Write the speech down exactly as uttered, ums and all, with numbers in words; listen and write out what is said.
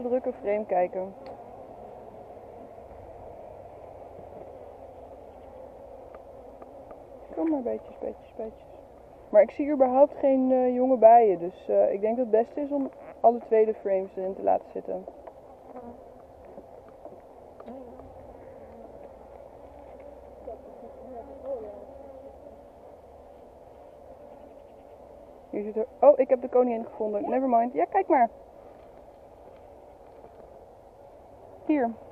Drukke frame kijken. Kom maar, beetjes, beetjes, beetjes. Maar ik zie überhaupt geen uh, jonge bijen, dus uh, ik denk dat het beste is om alle twee de frames erin te laten zitten. Hier zit er... Oh, ik heb de koningin gevonden. Nevermind. Ja, kijk maar. Hier.